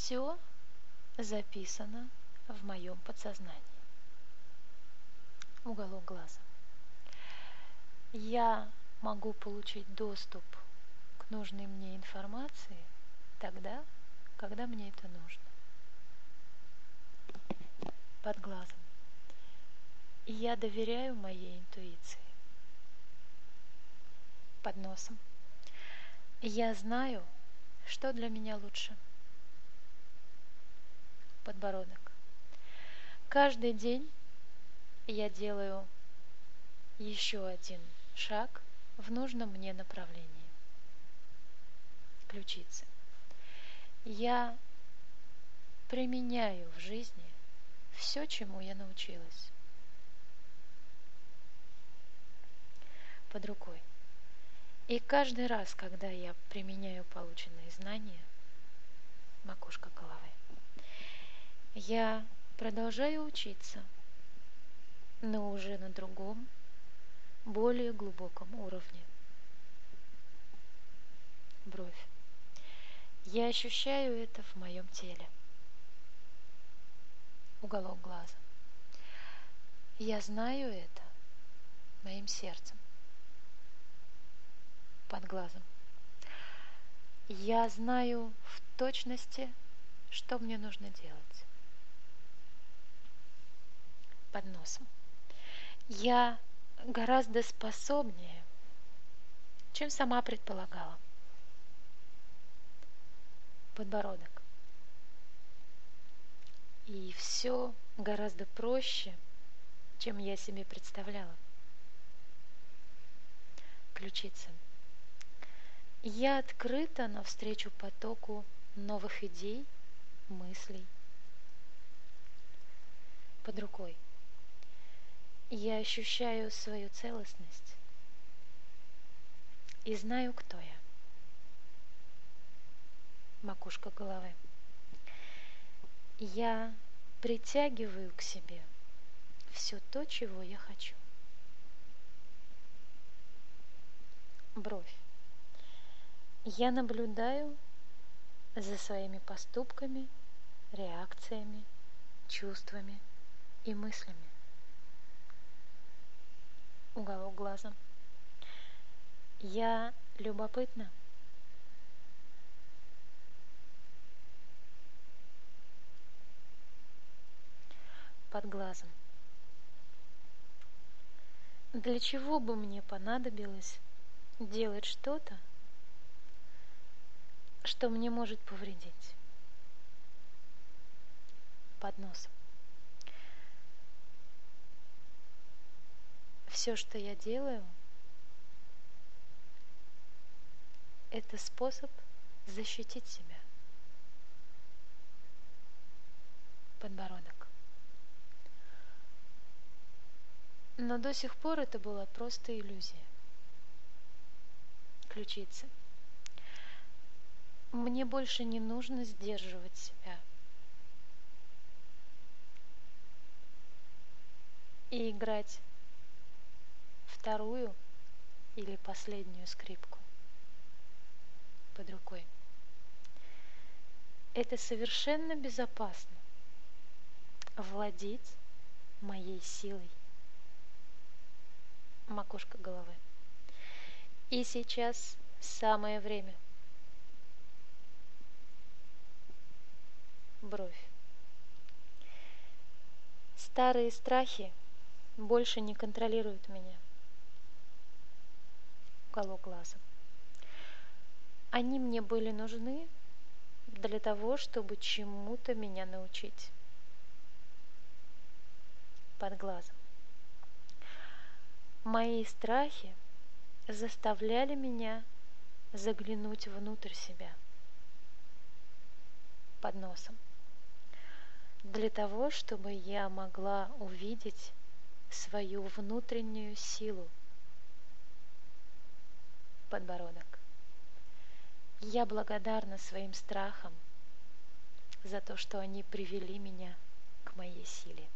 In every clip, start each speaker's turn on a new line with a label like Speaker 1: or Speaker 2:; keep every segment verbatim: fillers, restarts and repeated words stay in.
Speaker 1: все записано в моем подсознании. Уголок глаза. Я могу получить доступ к нужной мне информации тогда, когда мне это нужно. Под глазом. Я доверяю моей интуиции. Под носом. Я знаю, что для меня лучше. Подбородок. Каждый день я делаю еще один шаг в нужном мне направлении. Ключицы. Я применяю в жизни все, чему я научилась. Под рукой. И каждый раз, когда я применяю полученные знания, макушка головы, я продолжаю учиться, но уже на другом, более глубоком уровне. Бровь. Я ощущаю это в моем теле. Уголок глаза. Я знаю это моим сердцем. Под глазом. Я знаю в точности, что мне нужно делать. Под носом. Я гораздо способнее, чем сама предполагала. Подбородок. И все гораздо проще, чем я себе представляла. Ключицы. Я открыта навстречу потоку новых идей, мыслей. Под рукой. Я ощущаю свою целостность и знаю, кто я. Макушка головы. Я притягиваю к себе все то, чего я хочу. Бровь. Я наблюдаю за своими поступками, реакциями, чувствами и мыслями. Уголок глаза. Я любопытна. Под глазом. Для чего бы мне понадобилось делать что-то, что мне может повредить? Под носом. Все, что я делаю, это способ защитить себя. Подбородок. Но до сих пор это была просто иллюзия. Ключицы. Мне больше не нужно сдерживать себя и играть вторую или последнюю скрипку под рукой. Это совершенно безопасно владеть моей силой. Макушка головы. И сейчас самое время. Бровь. Старые страхи больше не контролируют меня. Уголок глаза. Они мне были нужны для того, чтобы чему-то меня научить. Под глазом. Мои страхи заставляли меня заглянуть внутрь себя. Под носом. Для того, чтобы я могла увидеть свою внутреннюю силу. Подбородок. Я благодарна своим страхам за то, что они привели меня к моей силе.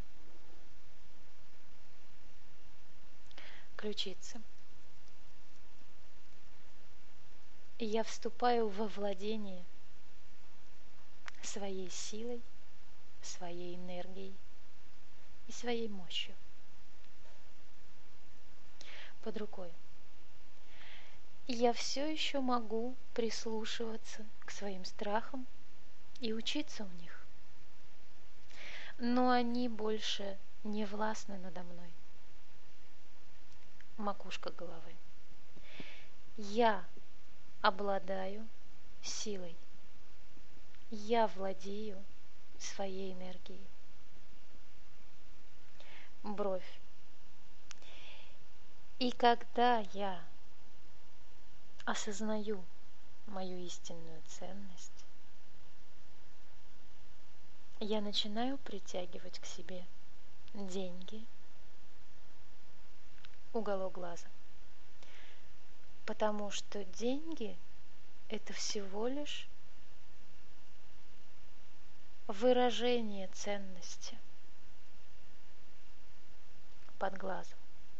Speaker 1: Ключицы. Я вступаю во владение своей силой, своей энергией и своей мощью. Под рукой. И я все еще могу прислушиваться к своим страхам и учиться у них. Но они больше не властны надо мной. Макушка головы. Я обладаю силой. Я владею своей энергией. Бровь. И когда я осознаю мою истинную ценность, я начинаю притягивать к себе деньги, уголок глаза. Потому что деньги – это всего лишь выражение ценности под глазом.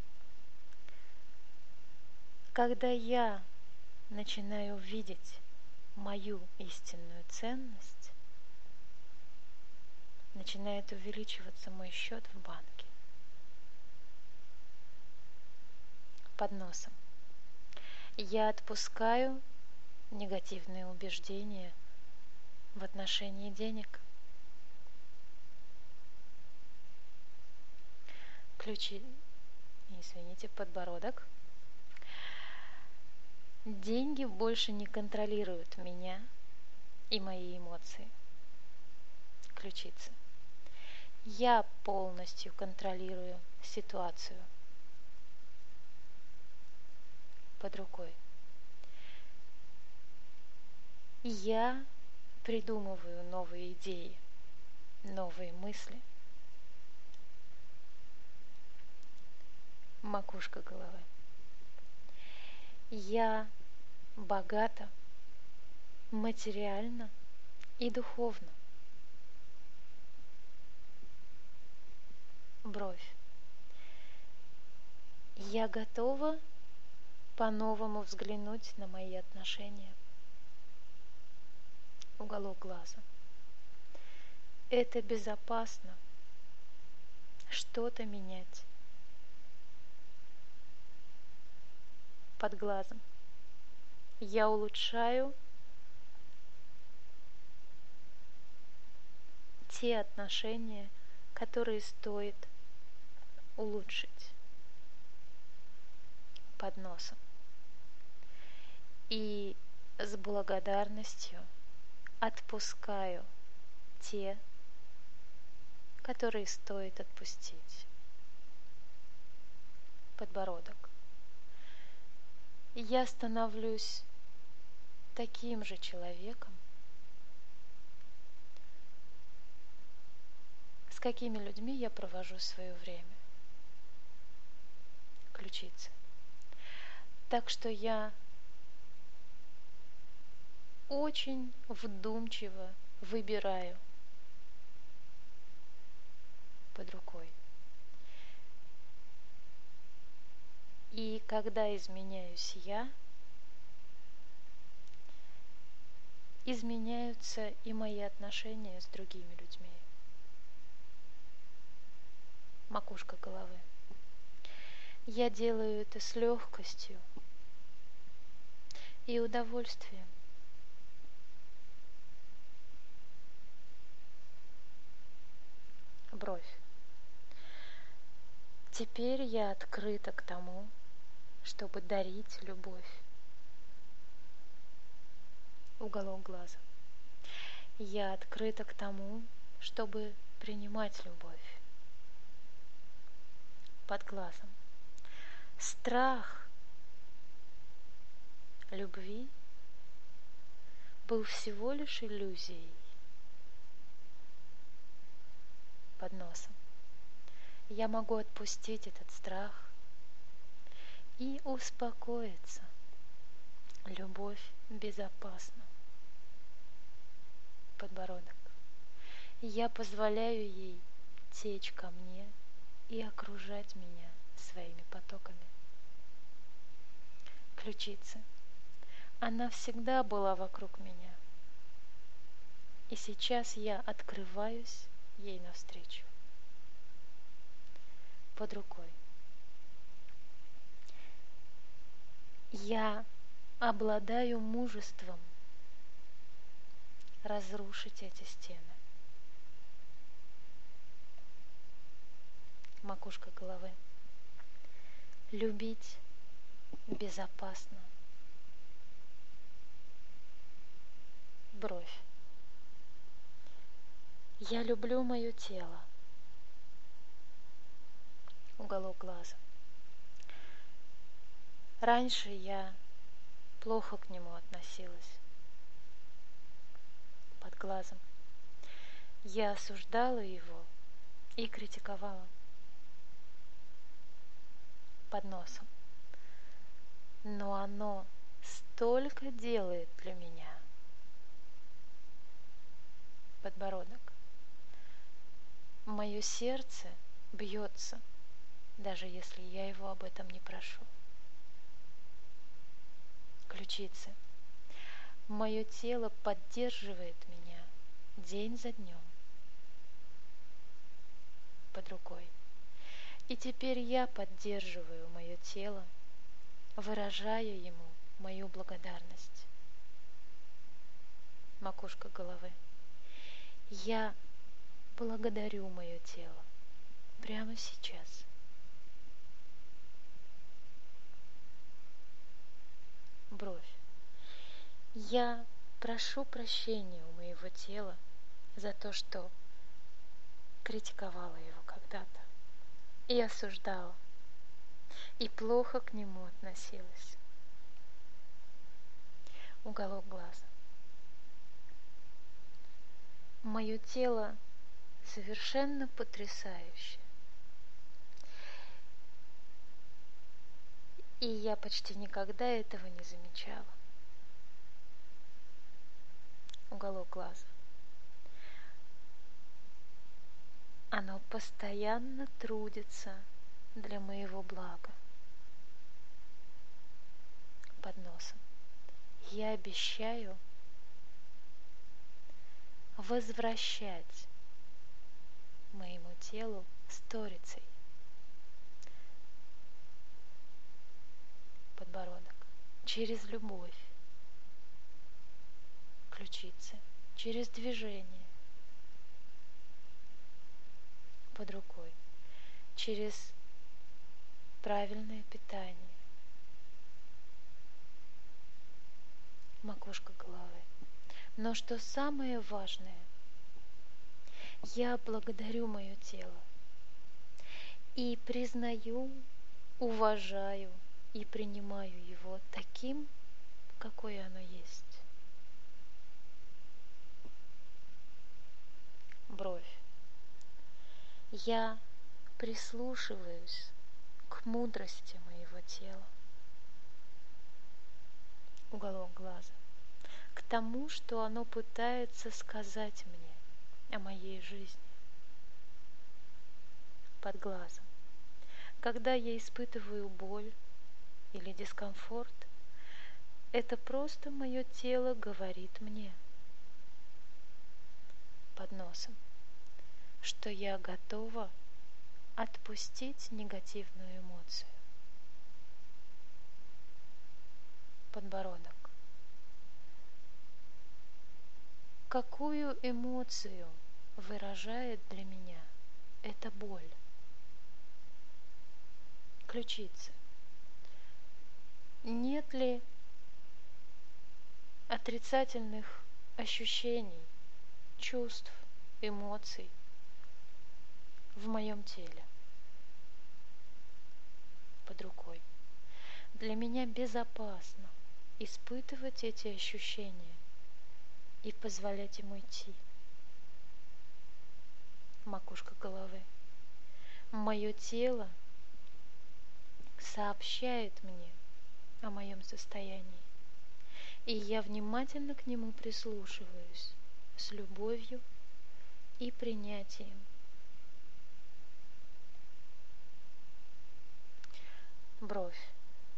Speaker 1: Когда я начинаю видеть мою истинную ценность, начинает увеличиваться мой счет в банке. Под носом. Я отпускаю негативные убеждения в отношении денег. Ключи, извините, подбородок. Деньги больше не контролируют меня и мои эмоции. Ключицы. Я полностью контролирую ситуацию. Под рукой. Я придумываю новые идеи, новые мысли. Макушка головы. Я богата материально и духовно. Бровь. Я готова по-новому взглянуть на мои отношения. Уголок глаза. Это безопасно. Что-то менять. Под глазом. Я улучшаю те отношения, которые стоит улучшить. Под носом. И с благодарностью отпускаю те, которые стоит отпустить. Подбородок. Я становлюсь таким же человеком, с какими людьми я провожу свое время. Ключицы. Так что я очень вдумчиво выбираю под рукой. И когда изменяюсь я, изменяются и мои отношения с другими людьми. Макушка головы. Я делаю это с легкостью и удовольствием. Бровь. Теперь я открыта к тому, чтобы дарить любовь. Уголок глаза. Я открыта к тому, чтобы принимать любовь. Под глазом. Страх любви был всего лишь иллюзией. Под носом. Я могу отпустить этот страх и успокоиться. Любовь безопасна. Подбородок. Я позволяю ей течь ко мне и окружать меня своими потоками. Ключицы. Она всегда была вокруг меня. И сейчас я открываюсь ей навстречу. Под рукой. Я обладаю мужеством разрушить эти стены. Макушка головы. Любить безопасно. Бровь. Я люблю мое тело. Уголок глаза. Раньше я плохо к нему относилась. Под глазом. Я осуждала его и критиковала. Под носом. Но оно столько делает для меня. Подбородок. Мое сердце бьется, даже если я его об этом не прошу. Ключицы. Мое тело поддерживает меня день за днем. Под рукой. И теперь я поддерживаю мое тело, выражая ему мою благодарность. Макушка головы. Я благодарю мое тело прямо сейчас. Бровь. Я прошу прощения у моего тела за то, что критиковала его когда-то и осуждала, и плохо к нему относилась. Уголок глаза. Мое тело совершенно потрясающе. И я почти никогда этого не замечала. Уголок глаза. Оно постоянно трудится для моего блага. Под носом. Я обещаю возвращать моему телу сторицей. Подбородок. Через любовь. Ключицы. Через движение. Под рукой. Через правильное питание. Макушка головы. Но что самое важное, я благодарю мое тело и признаю, уважаю и принимаю его таким, какое оно есть. Бровь. Я прислушиваюсь к мудрости моего тела. Уголок глаза. К тому, что оно пытается сказать мне о моей жизни. Под глазом. Когда я испытываю боль или дискомфорт, это просто мое тело говорит мне. Под носом. Что я готова отпустить негативную эмоцию. Подбородок. Какую эмоцию выражает для меня эта боль? Ключицы. Нет ли отрицательных ощущений, чувств, эмоций в моем теле? Под рукой. Для меня безопасно испытывать эти ощущения и позволять им уйти. Макушка головы. Мое тело сообщает мне о моем состоянии, и я внимательно к нему прислушиваюсь с любовью и принятием. Бровь.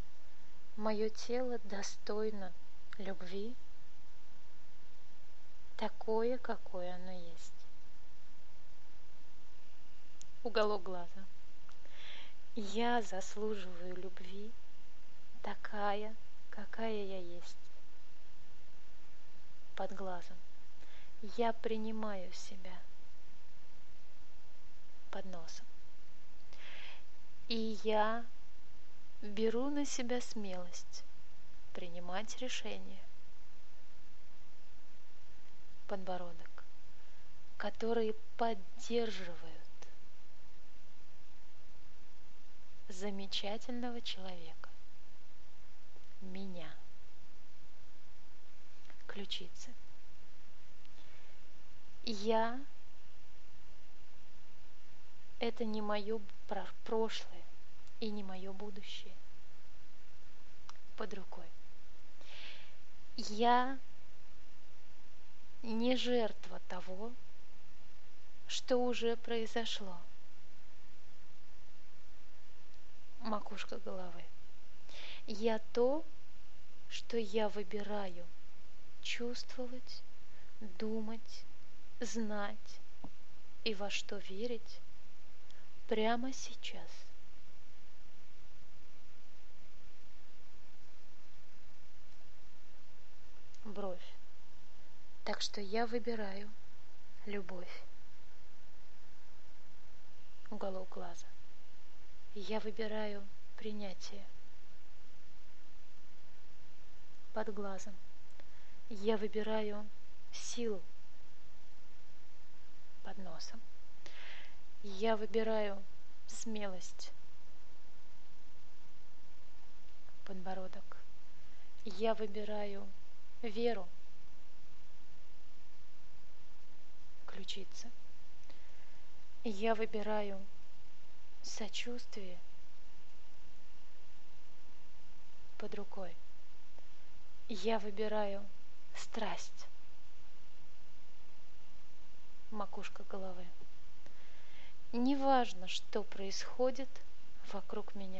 Speaker 1: Мое тело достойно любви, такое, какое оно есть. Уголок глаза. Я заслуживаю любви, такая, какая я есть. Под глазом. Я принимаю себя. Под носом. И я беру на себя смелость принимать решения. Подбородок. Которые поддерживают замечательного человека. Меня. Ключицы. Я – это не мое прошлое и не мое будущее. Под рукой. Я не жертва того, что уже произошло. Макушка головы. Я то, что я выбираю чувствовать, думать, знать и во что верить прямо сейчас. Бровь. Так что я выбираю любовь. Уголок глаза. Я выбираю принятие. Под глазом. Я выбираю силу. Под носом. Я выбираю смелость. Подбородок. Я выбираю веру. Ключица. Я выбираю сочувствие. Под рукой. Я выбираю страсть. Макушка головы. Неважно, что происходит вокруг меня.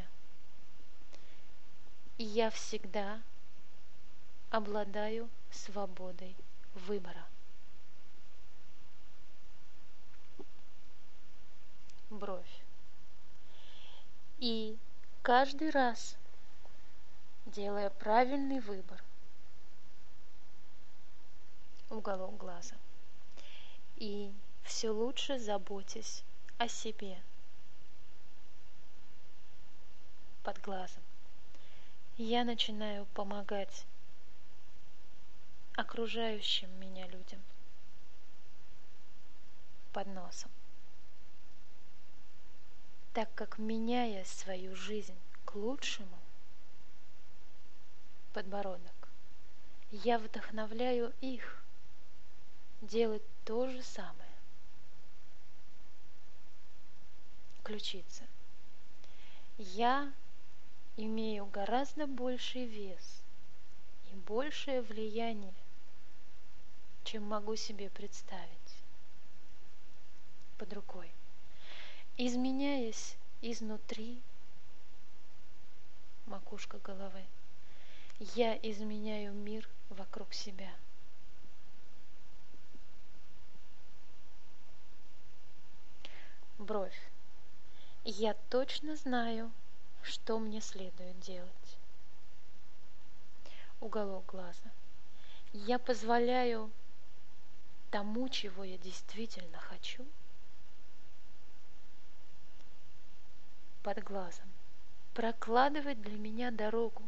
Speaker 1: Я всегда обладаю свободой выбора. Бровь. И каждый раз, делая правильный выбор, уголок глаза, и все лучше заботясь о себе, под глазом, я начинаю помогать окружающим меня людям. Под носом. Так как, меняя свою жизнь к лучшему, подбородок, я вдохновляю их делать то же самое. Ключица. Я имею гораздо больший вес и большее влияние, чем могу себе представить. Под рукой. Изменяясь изнутри, макушка головы, я изменяю мир вокруг себя. Бровь. Я точно знаю, что мне следует делать. Уголок глаза. Я позволяю тому, чего я действительно хочу, под глазом, прокладывать для меня дорогу,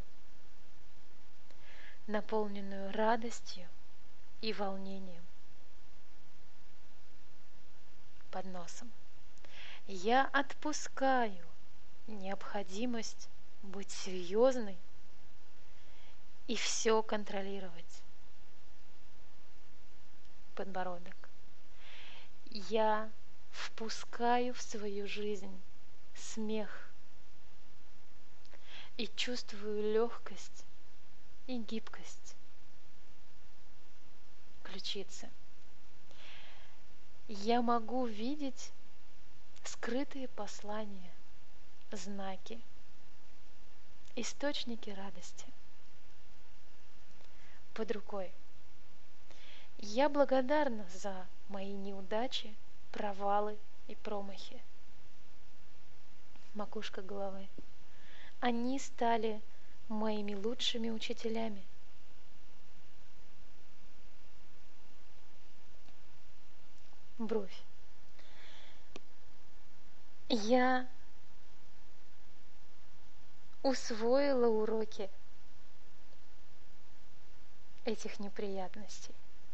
Speaker 1: наполненную радостью и волнением. Под носом. Я отпускаю необходимость быть серьезной и все контролировать. Подбородок. Я впускаю в свою жизнь смех и чувствую легкость и гибкость. Ключица. Я могу видеть скрытые послания, знаки, источники радости. Под рукой. Я благодарна за мои неудачи, провалы и промахи. Макушка головы. Они стали моими лучшими учителями. Бровь. Я усвоила уроки этих неприятностей.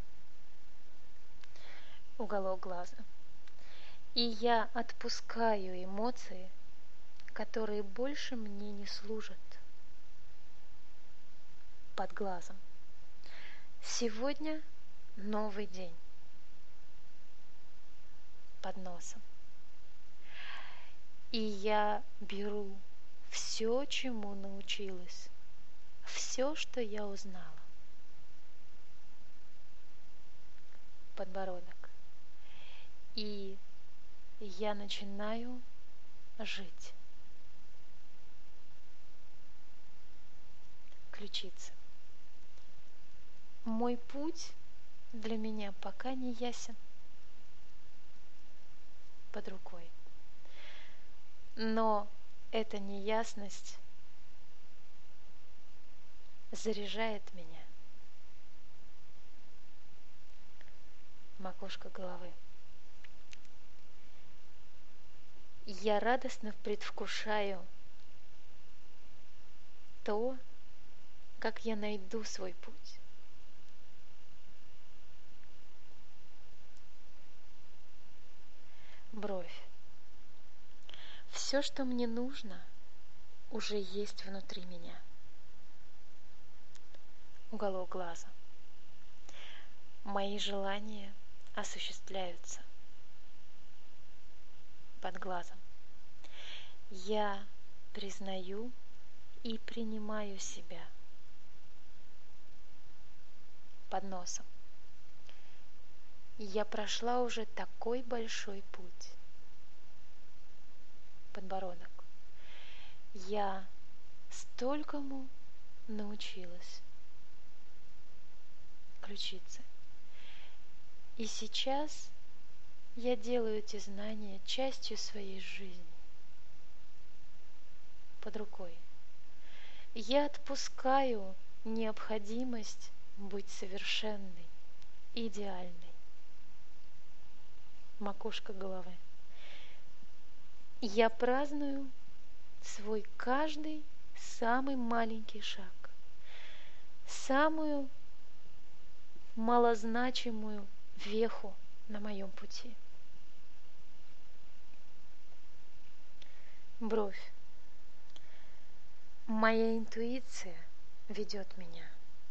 Speaker 1: Уголок глаза. И я отпускаю эмоции, которые больше мне не служат. Под глазом. Сегодня новый день. Под носом. И я беру все, чему научилась, все, что я узнала. Подбородок. И я начинаю жить. Ключицы. Мой путь для меня пока не ясен. Под рукой. Но эта неясность заряжает меня. Макушка головы. Я радостно предвкушаю то, как я найду свой путь. Бровь. Все, что мне нужно, уже есть внутри меня. Уголок глаза. Мои желания осуществляются. Под глазом. Я признаю и принимаю себя. Под носом. Я прошла уже такой большой путь. Подбородок. Я столькому научилась. Ключицы. И сейчас я делаю эти знания частью своей жизни. Под рукой. Я отпускаю необходимость быть совершенной, идеальной. Макушка головы. Я праздную свой каждый самый маленький шаг, самую малозначимую веху на моем пути. Бровь. Моя интуиция ведет меня.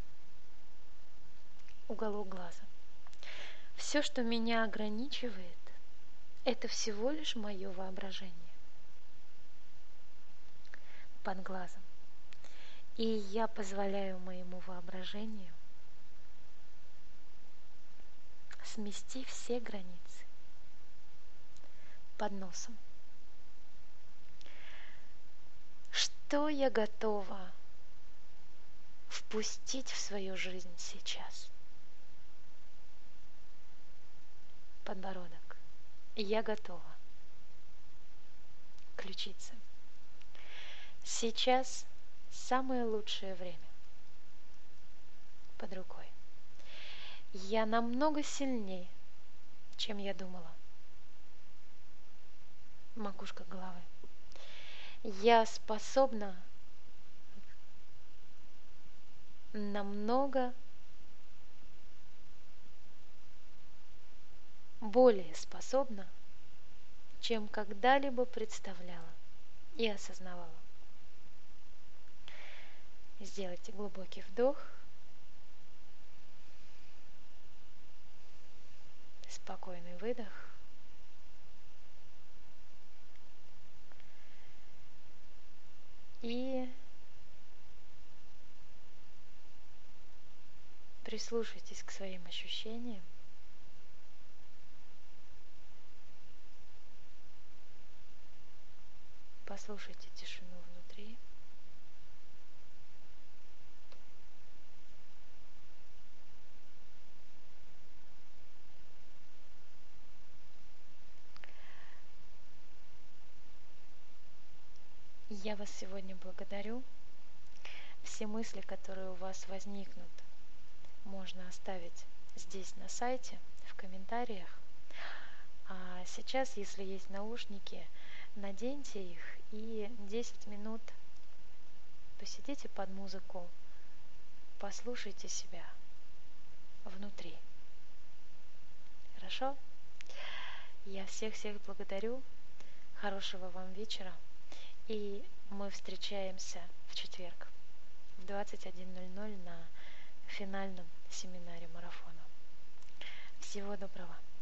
Speaker 1: Уголок глаза. Все, что меня ограничивает, это всего лишь мое воображение. Под глазом. И я позволяю моему воображению смести все границы. Под носом. Что я готова впустить в свою жизнь сейчас? Подбородок. Я готова. Ключицы. Сейчас самое лучшее время. Под рукой. Я намного сильнее, чем я думала. Макушка головы. Я способна намного более способна, чем когда-либо представляла и осознавала. Сделайте глубокий вдох. Спокойный выдох. И прислушайтесь к своим ощущениям. Послушайте тишину внутри. Я вас сегодня благодарю. Все мысли, которые у вас возникнут, можно оставить здесь на сайте, в комментариях. А сейчас, если есть наушники, наденьте их и десять минут посидите под музыку, послушайте себя внутри. Хорошо? Я всех-всех благодарю. Хорошего вам вечера. И мы встречаемся в четверг в двадцать один ноль ноль на финальном семинаре марафона. Всего доброго.